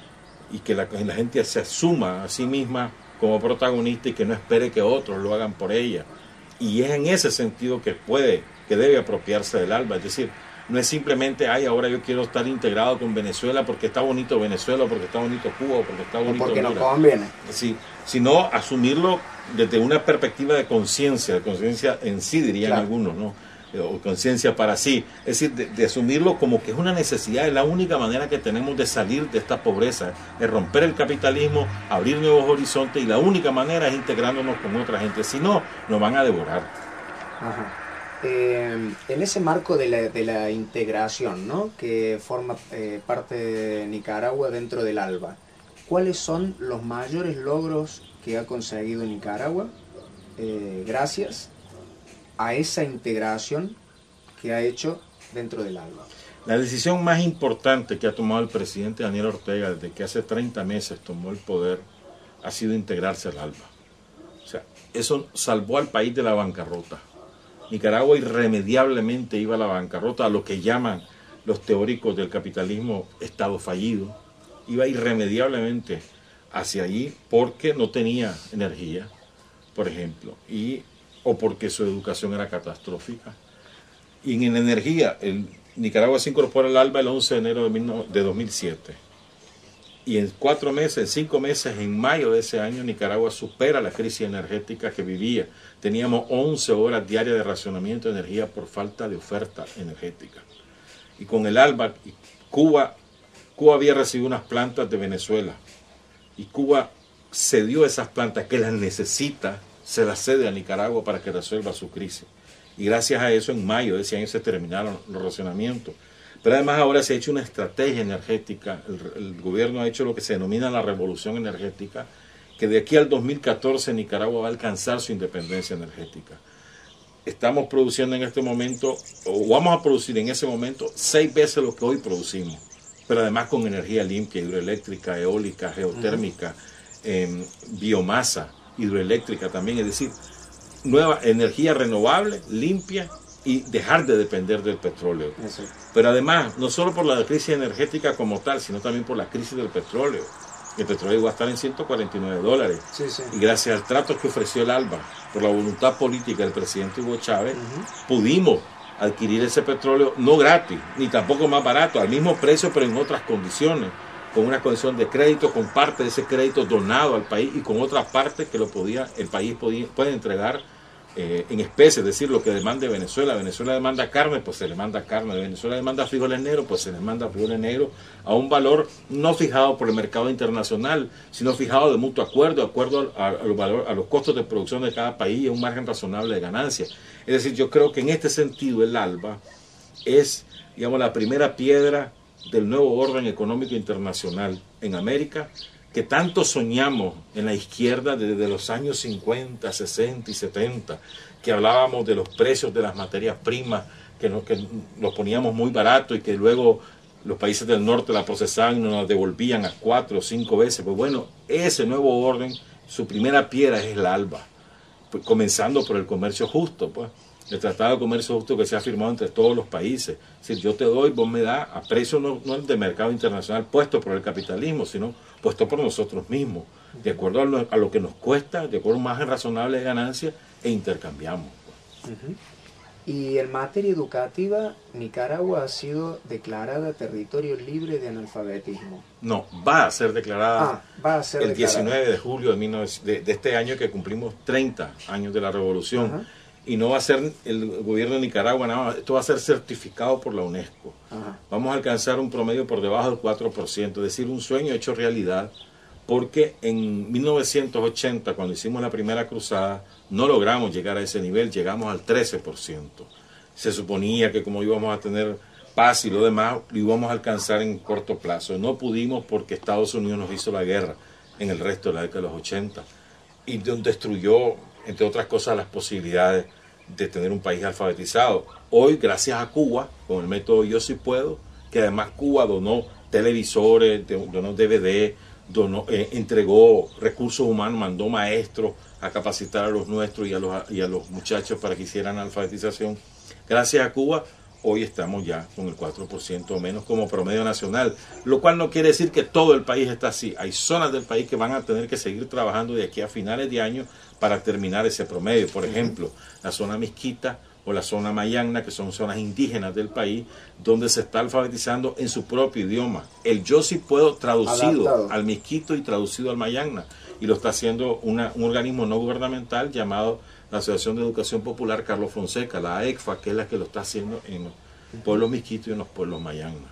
Speaker 10: y que la gente se asuma a sí misma como protagonista y que no espere que otros lo hagan por ella. Y es en ese sentido que debe apropiarse del ALBA. Es decir, no es simplemente, ahora yo quiero estar integrado con Venezuela porque está bonito Venezuela, porque está bonito Cuba, porque está bonito
Speaker 9: porque Honduras. No conviene.
Speaker 10: Sí, sino asumirlo desde una perspectiva de conciencia en sí, dirían algunos, ¿no? O conciencia para sí. Es decir, de asumirlo como que es una necesidad, es la única manera que tenemos de salir de esta pobreza, es romper el capitalismo, abrir nuevos horizontes, y la única manera es integrándonos con otra gente, si no, nos van a devorar.
Speaker 9: Ajá. En ese marco de la integración, ¿no?, que forma parte de Nicaragua dentro del ALBA, ¿cuáles son los mayores logros que ha conseguido Nicaragua gracias a esa integración que ha hecho dentro del ALBA?
Speaker 10: La decisión más importante que ha tomado el presidente Daniel Ortega desde que hace 30 meses tomó el poder ha sido integrarse al ALBA. O sea, eso salvó al país de la bancarrota. Nicaragua irremediablemente iba a la bancarrota, a lo que llaman los teóricos del capitalismo estado fallido. Iba irremediablemente hacia allí porque no tenía energía, por ejemplo, o porque su educación era catastrófica. Y en energía, Nicaragua se incorpora al ALBA el 11 de enero de 2007. Y en 5 meses, en mayo de ese año, Nicaragua supera la crisis energética que vivía. Teníamos 11 horas diarias de racionamiento de energía por falta de oferta energética. Y con el ALBA, Cuba había recibido unas plantas de Venezuela. Y Cuba cedió esas plantas que las necesita, se las cede a Nicaragua para que resuelva su crisis. Y gracias a eso, en mayo de ese año se terminaron los racionamientos. Pero además ahora se ha hecho una estrategia energética, el gobierno ha hecho lo que se denomina la revolución energética, que de aquí al 2014 Nicaragua va a alcanzar su independencia energética. Estamos produciendo en este momento, o vamos a producir en ese momento, 6 veces lo que hoy producimos, pero además con energía limpia, hidroeléctrica, eólica, geotérmica, biomasa, hidroeléctrica también, es decir, nueva energía renovable, limpia, y dejar de depender del petróleo. Eso. Pero además, no solo por la crisis energética como tal, sino también por la crisis del petróleo. El petróleo va a estar en $149.
Speaker 9: Sí, sí.
Speaker 10: Y gracias al trato que ofreció el ALBA, por la voluntad política del presidente Hugo Chávez, pudimos adquirir ese petróleo no gratis, ni tampoco más barato, al mismo precio, pero en otras condiciones, con una condición de crédito, con parte de ese crédito donado al país y con otra parte que el país puede entregar en especie, es decir, lo que demande Venezuela. Venezuela demanda carne, pues se le manda carne. Venezuela demanda frijoles negros, pues se le manda frijoles negros a un valor no fijado por el mercado internacional, sino fijado de mutuo acuerdo a los costos de producción de cada país y a un margen razonable de ganancia. Es decir, yo creo que en este sentido el ALBA es, digamos, la primera piedra del nuevo orden económico internacional en América, que tanto soñamos en la izquierda desde los años 50, 60 y 70, que hablábamos de los precios de las materias primas, que los poníamos muy barato y que luego los países del norte la procesaban y nos la devolvían a 4 o 5 veces. Pues bueno, ese nuevo orden, su primera piedra es el ALBA, pues comenzando por el comercio justo, pues. El Tratado de Comercio Justo que se ha firmado entre todos los países. Es decir, yo te doy, vos me das, a precio no de mercado internacional puesto por el capitalismo, sino puesto por nosotros mismos, de acuerdo a lo que nos cuesta, de acuerdo a un margen razonable de ganancia, e intercambiamos.
Speaker 9: Y en materia educativa, Nicaragua ha sido declarada territorio libre de analfabetismo.
Speaker 10: No, va a ser declarada el 19 de julio de este año, que cumplimos 30 años de la revolución. Ajá. Y no va a ser el gobierno de Nicaragua nada más, esto va a ser certificado por la UNESCO. Ajá. Vamos a alcanzar un promedio por debajo del 4%, es decir, un sueño hecho realidad, porque en 1980, cuando hicimos la primera cruzada, no logramos llegar a ese nivel, llegamos al 13%. Se suponía que como íbamos a tener paz y lo demás, lo íbamos a alcanzar en corto plazo. No pudimos porque Estados Unidos nos hizo la guerra en el resto de la década de los 80 y destruyó, entre otras cosas, las posibilidades de tener un país alfabetizado. Hoy, gracias a Cuba, con el método Yo Sí Puedo, que además Cuba donó televisores, donó DVD, entregó recursos humanos, mandó maestros a capacitar a los nuestros y a los muchachos para que hicieran alfabetización. Gracias a Cuba, hoy estamos ya con el 4% o menos como promedio nacional, lo cual no quiere decir que todo el país está así. Hay zonas del país que van a tener que seguir trabajando de aquí a finales de año para terminar ese promedio. Por ejemplo, la zona Misquita o la zona Mayagna, que son zonas indígenas del país, donde se está alfabetizando en su propio idioma. El Yo Sí Puedo traducido adaptado al Misquito y traducido al Mayagna, y lo está haciendo un organismo no gubernamental llamado la Asociación de Educación Popular Carlos Fonseca, la AECFA, que es la que lo está haciendo en los pueblos Misquito y en los pueblos Mayagna.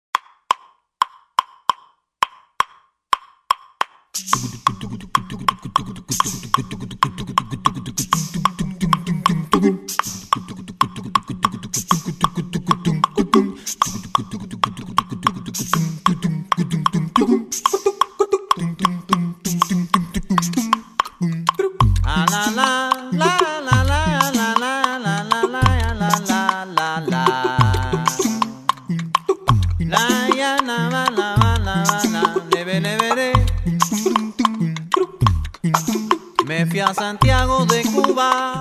Speaker 11: Me fui a Santiago de Cuba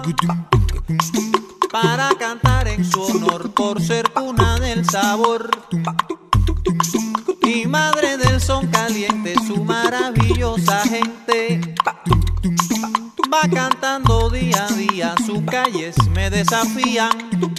Speaker 11: para cantar en su honor por ser cuna del sabor y madre del son caliente. Su maravillosa gente va cantando día a día, sus calles me desafían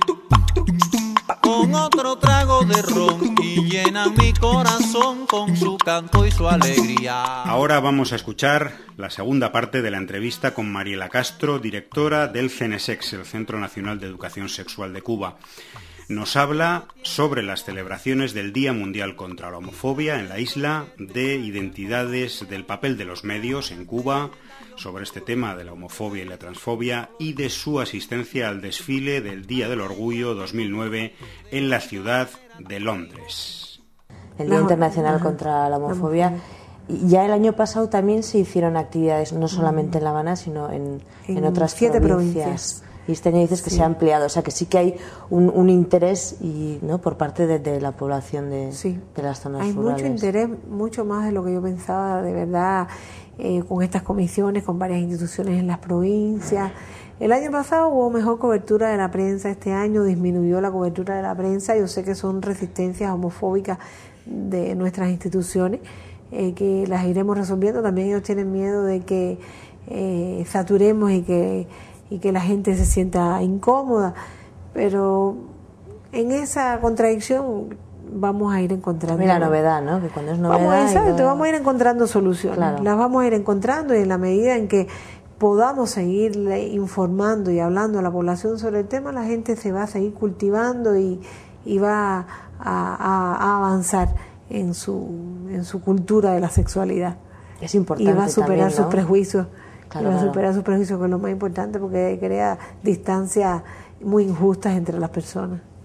Speaker 11: con otro trago de ron y llenan mi corazón con su canto y su alegría.
Speaker 6: Ahora vamos a escuchar la segunda parte de la entrevista con Mariela Castro, directora del CENESEX, el Centro Nacional de Educación Sexual de Cuba. Nos habla sobre las celebraciones del Día Mundial contra la Homofobia en la isla, de identidades, del papel de los medios en Cuba, sobre este tema de la homofobia y la transfobia, y de su asistencia al desfile del Día del Orgullo 2009 en la ciudad de Londres.
Speaker 7: El Día Internacional contra la Homofobia. Ya el año pasado también se hicieron actividades, no solamente en La Habana, sino en otras 7 provincias. Y este año dices que se ha ampliado, o sea que sí que hay un interés y no por parte de la población de las zonas rurales. Hay mucho interés, mucho más de lo que yo pensaba, de verdad, con estas comisiones, con varias instituciones en las provincias. El año pasado hubo mejor cobertura de la prensa, este año disminuyó la cobertura de la prensa. Yo sé que son resistencias homofóbicas de nuestras instituciones, que las iremos resolviendo. También ellos tienen miedo de que saturemos y que la gente se sienta incómoda, pero en esa contradicción vamos a ir encontrando la novedad, ¿no? Que cuando es novedad vamos a ir encontrando soluciones, las vamos a ir encontrando, y en la medida en que podamos seguir informando y hablando a la población sobre el tema, la gente se va a seguir cultivando y va a avanzar en su cultura de la sexualidad. Es importante. Y va a superar también, ¿no? sus prejuicios. Claro, va a superar sus prejuicios, que es lo más importante, porque crea distancias muy injustas entre las personas.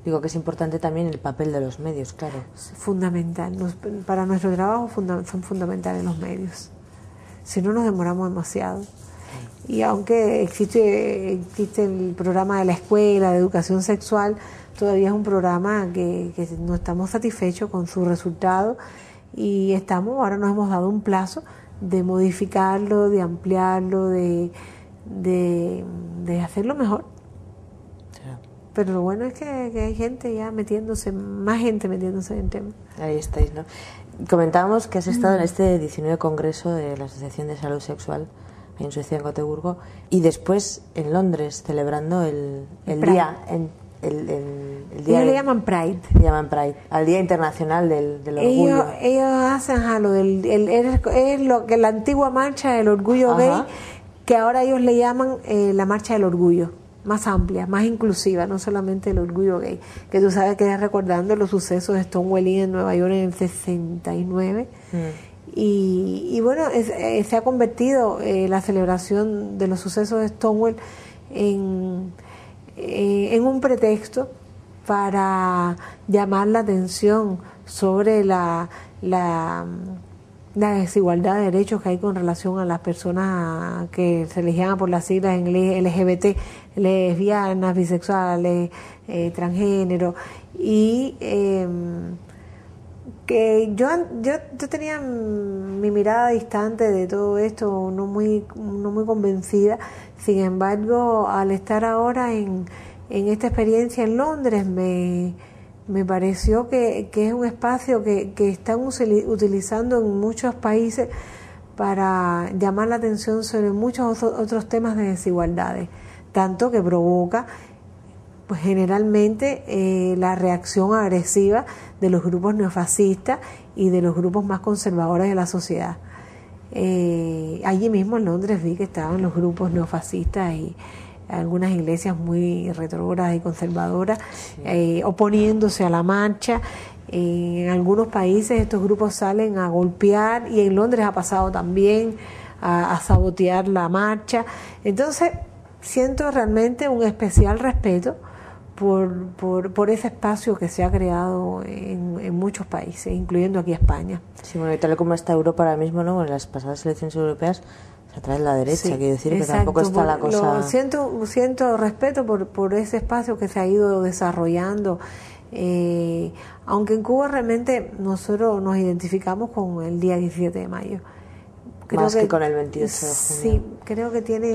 Speaker 7: Digo que es importante también el papel de los medios, claro.
Speaker 8: Fundamental. Para nuestro trabajo son fundamentales los medios. Si no, nos demoramos demasiado. Y aunque existe el programa de la escuela de educación sexual, todavía es un programa que no estamos satisfechos con su resultado y ahora nos hemos dado un plazo de modificarlo, de ampliarlo, de hacerlo mejor. Pero lo bueno es que hay gente ya más gente metiéndose en el tema.
Speaker 7: Ahí estáis, ¿no? Comentábamos que has estado en este 19 congreso de la Asociación de Salud Sexual en Suecia, en Gotemburgo, y después en Londres celebrando el día, el día.
Speaker 8: Ellos le llaman Pride.
Speaker 7: Le llaman Pride, al Día Internacional del Orgullo.
Speaker 8: Ellos hacen es lo que la antigua marcha del orgullo gay, que ahora ellos le llaman la marcha del orgullo, más amplia, más inclusiva, no solamente el orgullo gay, que tú sabes que es recordando los sucesos de Stonewall Inn en Nueva York en el 69. Y bueno, se ha convertido la celebración de los sucesos de Stonewall en un pretexto para llamar la atención sobre la desigualdad de derechos que hay con relación a las personas que se les llama por las siglas en LGBT, lesbianas, bisexuales, transgénero, y que yo tenía mi mirada distante de todo esto, no muy convencida. Sin embargo, al estar ahora en esta experiencia en Londres, me pareció que es un espacio que están utilizando en muchos países para llamar la atención sobre muchos otros temas de desigualdades, tanto que provoca pues generalmente la reacción agresiva de los grupos neofascistas y de los grupos más conservadores de la sociedad. Allí mismo en Londres vi que estaban los grupos neofascistas y algunas iglesias muy retrógradas y conservadoras, oponiéndose a la marcha. En algunos países estos grupos salen a golpear, y en Londres ha pasado también a sabotear la marcha. Entonces siento realmente un especial respeto por ese espacio que se ha creado en muchos países, incluyendo aquí España.
Speaker 7: Sí, bueno, y tal como está Europa ahora mismo, ¿no? En las pasadas elecciones europeas se atrae la derecha,
Speaker 8: sí,
Speaker 7: quiero decir,
Speaker 8: exacto,
Speaker 7: que tampoco está la cosa.
Speaker 8: Siento respeto por ese espacio que se ha ido desarrollando, aunque en Cuba realmente nosotros nos identificamos con el día 17 de mayo.
Speaker 7: Más que con el 28 de junio.
Speaker 8: Sí, creo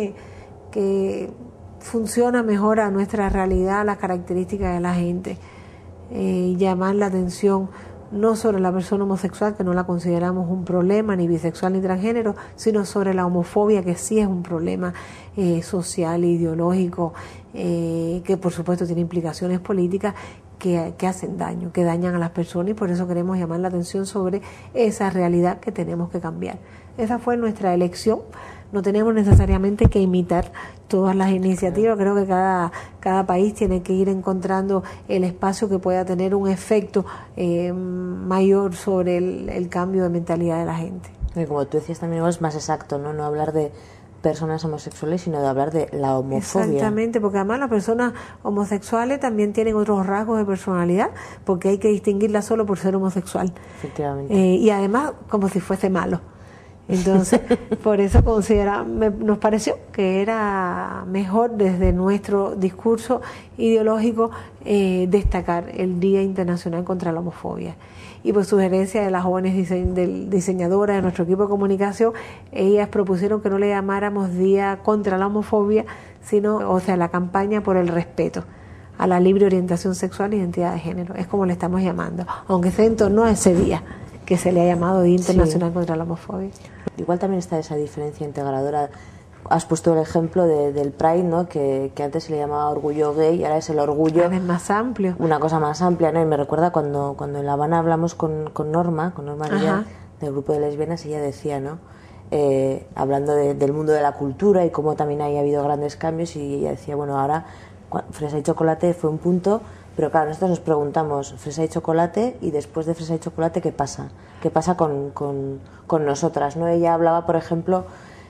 Speaker 8: que funciona mejor a nuestra realidad, a las características de la gente, llamar la atención no sobre la persona homosexual, que no la consideramos un problema, ni bisexual ni transgénero, sino sobre la homofobia, que sí es un problema social, ideológico, que por supuesto tiene implicaciones políticas que hacen daño, que dañan a las personas, y por eso queremos llamar la atención sobre esa realidad que tenemos que cambiar. Esa fue nuestra elección. No tenemos necesariamente que imitar todas las iniciativas. Creo que cada país tiene que ir encontrando el espacio que pueda tener un efecto mayor sobre el cambio de mentalidad de la gente.
Speaker 7: Y como tú decías también, es más exacto, no hablar de personas homosexuales, sino de hablar de la homofobia.
Speaker 8: Exactamente, porque además las personas homosexuales también tienen otros rasgos de personalidad, porque hay que distinguirlas solo por ser homosexual.
Speaker 7: Efectivamente.
Speaker 8: Y además como si fuese malo. Entonces, por eso nos pareció que era mejor desde nuestro discurso ideológico destacar el Día Internacional contra la Homofobia. Y por sugerencia de las jóvenes diseñadoras de nuestro equipo de comunicación, ellas propusieron que no le llamáramos Día contra la Homofobia, sino, la campaña por el respeto a la libre orientación sexual e identidad de género. Es como le estamos llamando, aunque sea en torno a ese día que se le ha llamado Día Internacional contra la Homofobia.
Speaker 7: Igual también está esa diferencia integradora. Has puesto el ejemplo del Pride, ¿no? Que antes se le llamaba orgullo gay y ahora es el orgullo.
Speaker 8: Es más amplio.
Speaker 7: Una cosa más amplia, ¿no? Y me recuerda cuando en La Habana hablamos con Norma Villa, del grupo de lesbianas, ella decía, ¿no? Hablando del mundo de la cultura y cómo también ahí ha habido grandes cambios, y ella decía, bueno, ahora Fresa y Chocolate fue un punto. Pero claro, nosotros nos preguntamos, fresa y chocolate, y después de fresa y chocolate, ¿qué pasa? ¿Qué pasa con nosotras? ¿No? Ella hablaba, por ejemplo,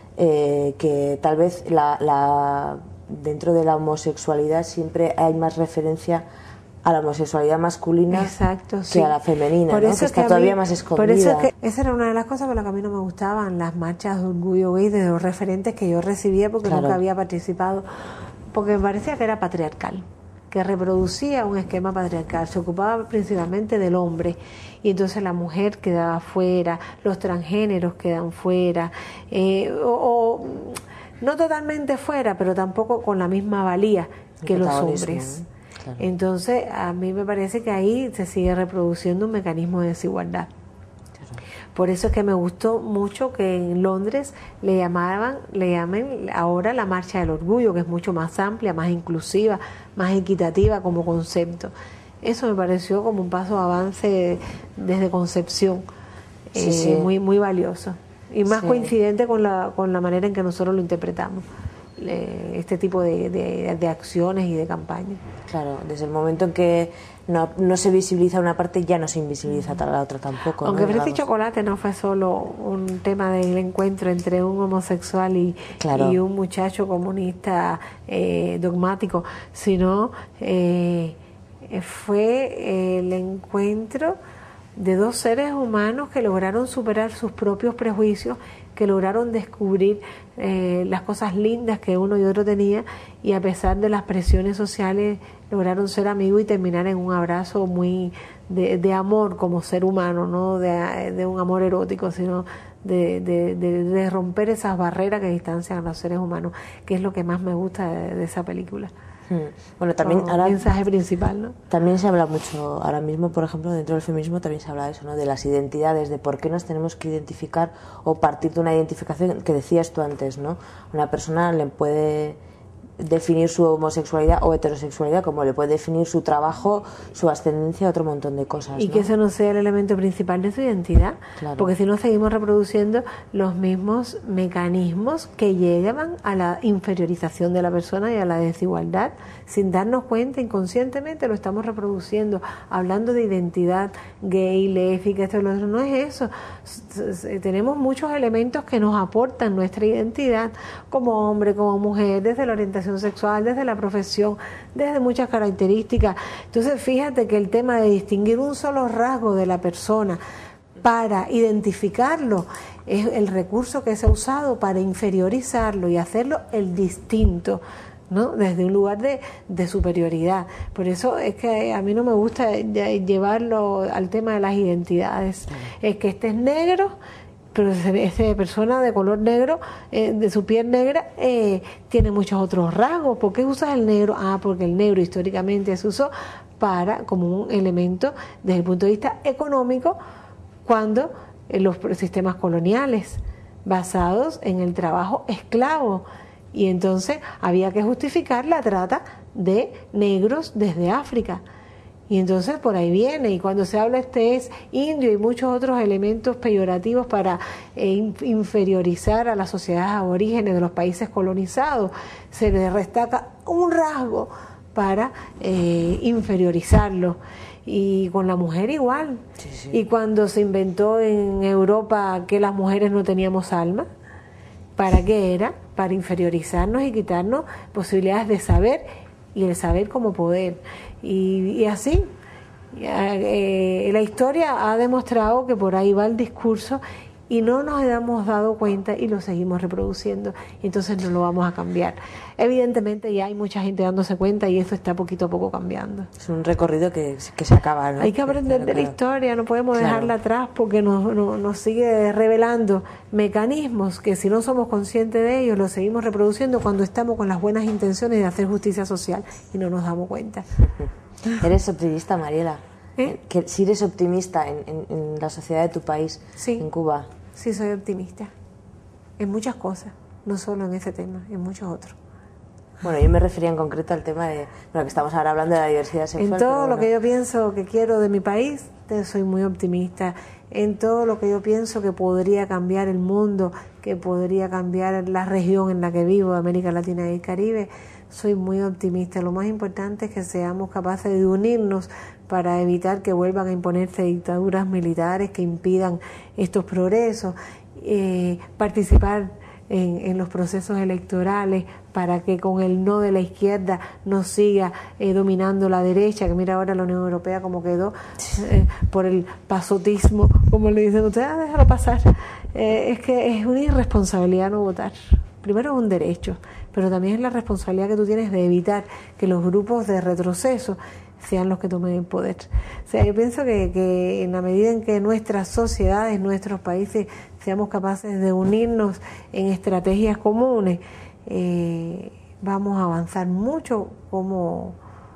Speaker 7: que tal vez dentro de la homosexualidad siempre hay más referencia a la homosexualidad masculina
Speaker 8: sí.
Speaker 7: que a la femenina,
Speaker 8: por
Speaker 7: ¿no?
Speaker 8: eso
Speaker 7: que está todavía más escondida.
Speaker 8: Por eso es que esa era una de las cosas por las que a mí no me gustaban las marchas de orgullo gay, de los referentes que yo recibía, porque nunca había participado, porque me parecía que era patriarcal, que reproducía un esquema patriarcal, se ocupaba principalmente del hombre, y entonces la mujer quedaba fuera, los transgéneros quedan fuera, o no totalmente fuera, pero tampoco con la misma valía que los hombres. Claro. Entonces, a mí me parece que ahí se sigue reproduciendo un mecanismo de desigualdad. Claro. Por eso es que me gustó mucho que en Londres le llamen ahora la Marcha del Orgullo, que es mucho más amplia, más inclusiva, más equitativa como concepto. Eso me pareció como un paso de avance desde concepción, muy, muy valioso. Y más coincidente con la manera en que nosotros lo interpretamos, este tipo de acciones y de campañas.
Speaker 7: Claro, desde el momento en que no se visibiliza una parte, ya no se invisibiliza la otra tampoco.
Speaker 8: Aunque
Speaker 7: Fresa
Speaker 8: y Chocolate no fue solo un tema del encuentro entre un homosexual y un muchacho comunista dogmático, sino fue el encuentro de dos seres humanos que lograron superar sus propios prejuicios, que lograron descubrir las cosas lindas que uno y otro tenía, y a pesar de las presiones sociales lograron ser amigos y terminar en un abrazo muy de amor como ser humano, no de un amor erótico, sino de romper esas barreras que distancian a los seres humanos, que es lo que más me gusta de esa película.
Speaker 7: Bueno, también ahora
Speaker 8: el mensaje principal, ¿no?
Speaker 7: También se habla mucho ahora mismo, por ejemplo, dentro del feminismo también se habla de eso, ¿no? De las identidades, de por qué nos tenemos que identificar o partir de una identificación que decías tú antes, ¿no? Una persona le puede definir su homosexualidad o heterosexualidad, como le puede definir su trabajo, su ascendencia, otro montón de cosas,
Speaker 8: y
Speaker 7: ¿no?
Speaker 8: que eso no sea el elemento principal de su identidad, porque si no seguimos reproduciendo los mismos mecanismos que llegan a la inferiorización de la persona y a la desigualdad, sin darnos cuenta, inconscientemente lo estamos reproduciendo, hablando de identidad gay, lésbica, esto y lo otro. No es eso. Tenemos muchos elementos que nos aportan nuestra identidad como hombre, como mujer, desde la orientación sexual, desde la profesión, desde muchas características. Entonces, fíjate que el tema de distinguir un solo rasgo de la persona para identificarlo es el recurso que se ha usado para inferiorizarlo y hacerlo el distinto, ¿no? Desde un lugar de superioridad. Por eso es que a mí no me gusta llevarlo al tema de las identidades. Es que este es negro, pero esa persona de color negro, de su piel negra, tiene muchos otros rasgos. ¿Por qué usas el negro? Porque el negro históricamente se usó como un elemento desde el punto de vista económico, cuando los sistemas coloniales basados en el trabajo esclavo, y entonces había que justificar la trata de negros desde África. Y entonces por ahí viene, y cuando se habla es indio y muchos otros elementos peyorativos para inferiorizar a las sociedades aborígenes de los países colonizados, se le destaca un rasgo para inferiorizarlo. Y con la mujer igual. Y cuando se inventó en Europa que las mujeres no teníamos alma, ¿para qué era? Para inferiorizarnos y quitarnos posibilidades de saber, y el saber como poder. Y así, la historia ha demostrado que por ahí va el discurso y no nos hemos dado cuenta y lo seguimos reproduciendo, y entonces no lo vamos a cambiar. Evidentemente ya hay mucha gente dándose cuenta y esto está poquito a poco cambiando.
Speaker 7: Es un recorrido que se acaba, ¿no?
Speaker 8: Hay que aprender de la historia, no podemos dejarla atrás, porque nos sigue revelando mecanismos que, si no somos conscientes de ellos, los seguimos reproduciendo cuando estamos con las buenas intenciones de hacer justicia social y no nos damos cuenta.
Speaker 7: ¿Eres optimista, Mariela? Que si eres optimista en la sociedad de tu país, en Cuba.
Speaker 8: Sí, soy optimista en muchas cosas, no solo en ese tema, en muchos otros.
Speaker 7: Bueno, yo me refería en concreto al tema de lo que estamos ahora hablando, de la diversidad sexual.
Speaker 8: En todo lo que yo pienso que quiero de mi país, soy muy optimista. En todo lo que yo pienso que podría cambiar el mundo, que podría cambiar la región en la que vivo, América Latina y el Caribe, soy muy optimista. Lo más importante es que seamos capaces de unirnos para evitar que vuelvan a imponerse dictaduras militares que impidan estos progresos, participar en los procesos electorales para que con el no de la izquierda no siga dominando la derecha, que mira ahora la Unión Europea como quedó por el pasotismo, como le dicen ustedes, déjalo pasar. Es que es una irresponsabilidad no votar. Primero es un derecho, pero también es la responsabilidad que tú tienes de evitar que los grupos de retroceso sean los que tomen el poder. O sea, yo pienso que en la medida en que nuestras sociedades, nuestros países seamos capaces de unirnos en estrategias comunes, vamos a avanzar mucho como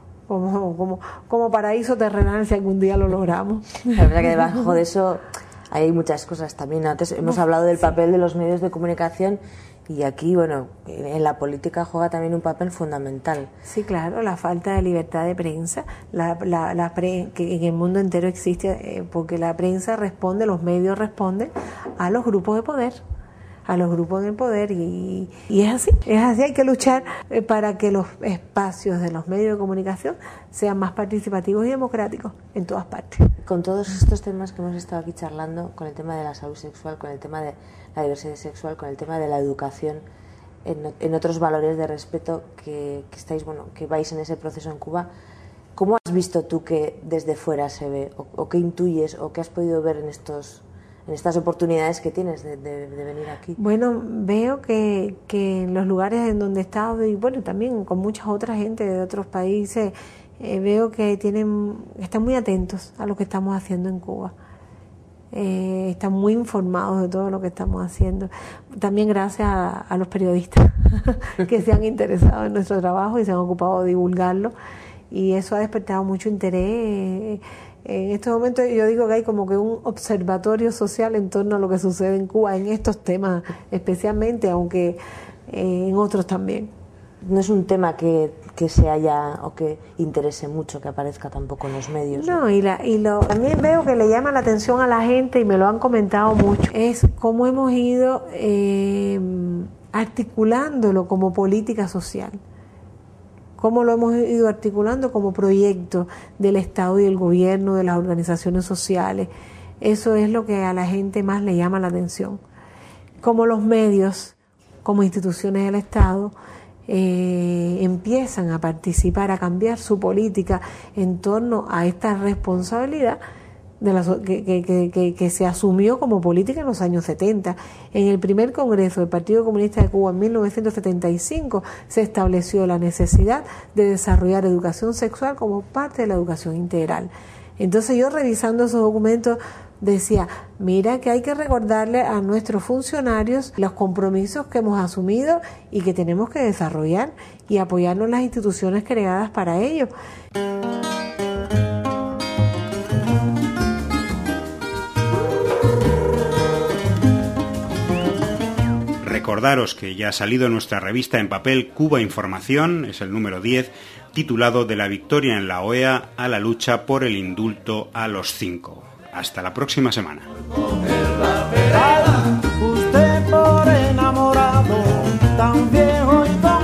Speaker 8: paraíso terrenal si algún día lo logramos.
Speaker 7: La verdad que debajo de eso hay muchas cosas también. Antes hemos hablado del papel de los medios de comunicación y aquí, bueno, en la política juega también un papel fundamental.
Speaker 8: Sí, claro, la falta de libertad de prensa, que en el mundo entero existe, porque la prensa responde, los medios responden a los grupos de poder. A los grupos en el poder y es así, hay que luchar para que los espacios de los medios de comunicación sean más participativos y democráticos en todas partes.
Speaker 7: Con todos estos temas que hemos estado aquí charlando, con el tema de la salud sexual, con el tema de la diversidad sexual, con el tema de la educación, en otros valores de respeto que estáis, bueno, que vais en ese proceso en Cuba, ¿cómo has visto tú que desde fuera se ve o qué intuyes o qué has podido ver en estas oportunidades que tienes de venir aquí?
Speaker 8: Bueno, veo que en los lugares en donde he estado y bueno, también con muchas otras gente de otros países, veo que están muy atentos a lo que estamos haciendo en Cuba. Están muy informados de todo lo que estamos haciendo. También gracias a los periodistas que se han interesado en nuestro trabajo y se han ocupado de divulgarlo. Y eso ha despertado mucho interés. En estos momentos yo digo que hay como que un observatorio social en torno a lo que sucede en Cuba en estos temas especialmente, aunque en otros también.
Speaker 7: No es un tema que se haya o que interese mucho que aparezca tampoco en los medios.
Speaker 8: No, también veo que le llama la atención a la gente y me lo han comentado mucho. Es cómo hemos ido articulándolo como política social. Cómo lo hemos ido articulando como proyecto del Estado y del gobierno, de las organizaciones sociales. Eso es lo que a la gente más le llama la atención. Cómo los medios, como instituciones del Estado, empiezan a participar, a cambiar su política en torno a esta responsabilidad que se asumió como política en los años 70. En el primer Congreso del Partido Comunista de Cuba en 1975 se estableció la necesidad de desarrollar educación sexual como parte de la educación integral. Entonces yo revisando esos documentos decía, mira que hay que recordarle a nuestros funcionarios los compromisos que hemos asumido y que tenemos que desarrollar y apoyarnos en las instituciones creadas para ello.
Speaker 6: Recordaros que ya ha salido nuestra revista en papel Cuba Información, es el número 10, titulado De la victoria en la OEA a la lucha por el indulto a los 5. Hasta la próxima semana.
Speaker 3: Usted por enamorado, tan viejo y tan